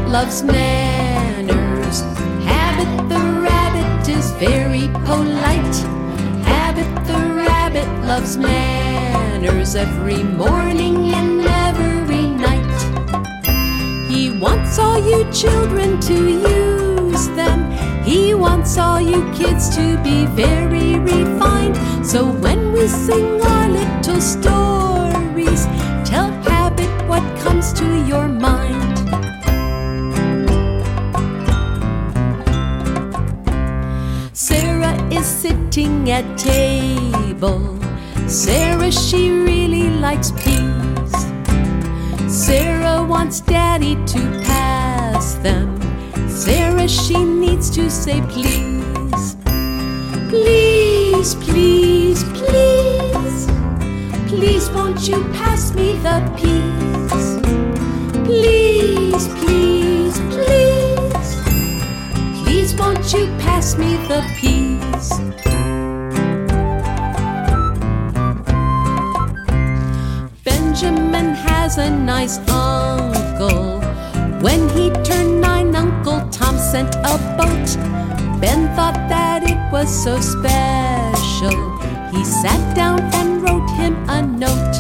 loves manners. Habit the rabbit is very polite. Habit the rabbit loves manners every morning and every night. He wants all you children to use them. He wants all you kids to be very refined. So when we sing our little stories, tell Habit what comes to your mind. Sarah is sitting at table. Sarah, she really likes peas. Sarah wants Daddy to pass them. Sarah, she needs to say please. Please, please, please. Please, won't you pass me the peas? Please, please, please. Please, won't you pass me the peas? Benjamin has a nice uncle. When he turned 9, Uncle Tom sent a boat. Ben thought that it was so special. He sat down and wrote him a note.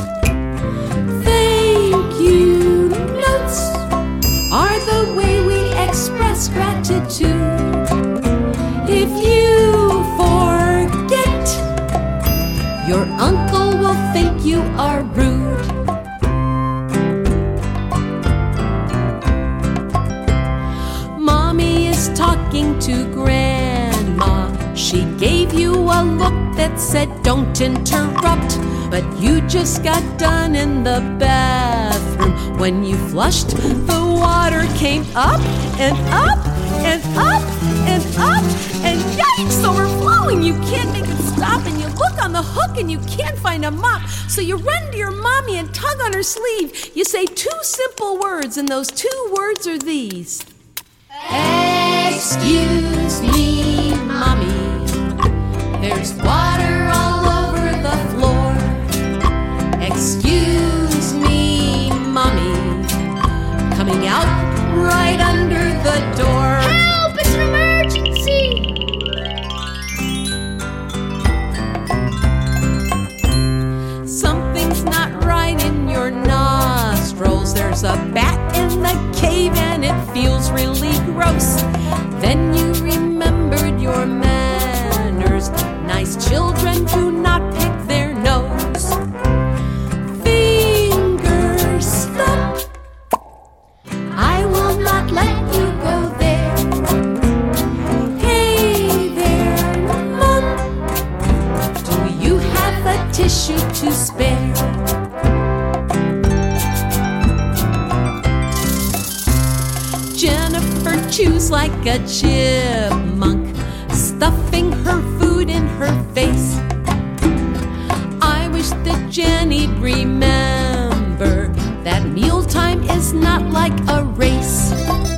Thank you notes are the way we express gratitude. If you forget, your uncle will think you are rude. Mommy is talking to Grandma. She gave you a look that said don't interrupt, but you just got done in the bathroom. When you flushed, the water came up and up and up and up, and yikes, overflowing. You can't make it stop, and you look on the hook and you can't find a mop. So you run to your mommy and tug on her sleeve. You say 2 simple words, and those 2 words are these. Excuse me, Mommy. There's water all over the floor. Excuse me, Mommy. Coming out right under the door. Help! It's an emergency! Something's not right in your nostrils. There's a bat in the cave and it feels really gross. Then you remembered your manners. Nice children do not pick their nose. Fingers stop. I will not let you go there. Hey there, Mom. Do you have a tissue to spare? Jennifer chews like a chipmunk, stuffing her food in her face. I wish that Jenny'd remember that mealtime is not like a race.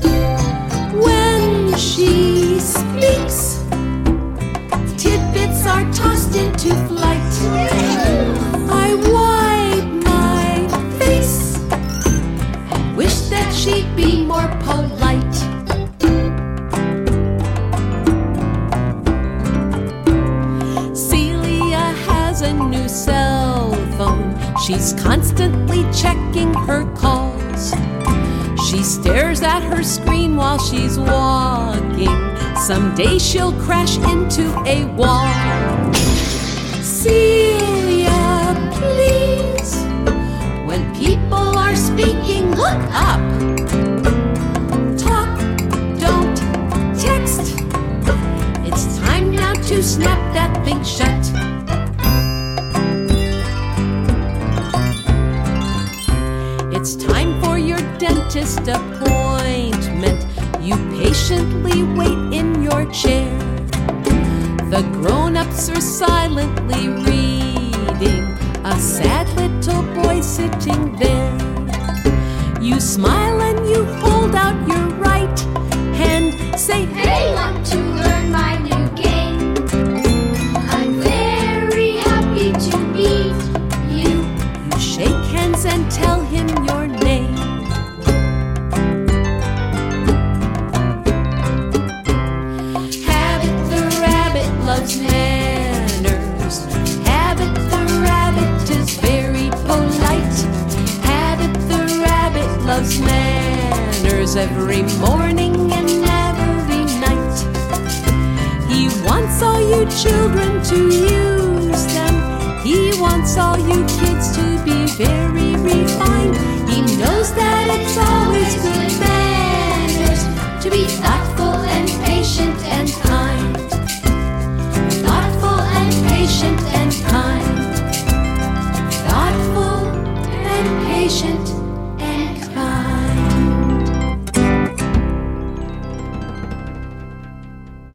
When she speaks, tidbits are tossed into flight. I wipe my face and wish that she'd be more polite. Celia has a new cell phone. She's constantly checking her calls. She stares at her screen while she's walking. Someday she'll crash into a wall. Celia, please. When people are speaking, look up. Talk, don't text. It's time now to snap that thing shut. It's time for your dentist appointment. You patiently wait in your chair. The grown-ups are silently reading, a sad little boy sitting there. You smile and you hold out your right hand, say, Hey, want to learn my new game? I'm very happy to meet you. You shake hands and tell him your name. toys every morning and every night. He wants all you children to use them. He wants all you kids to be very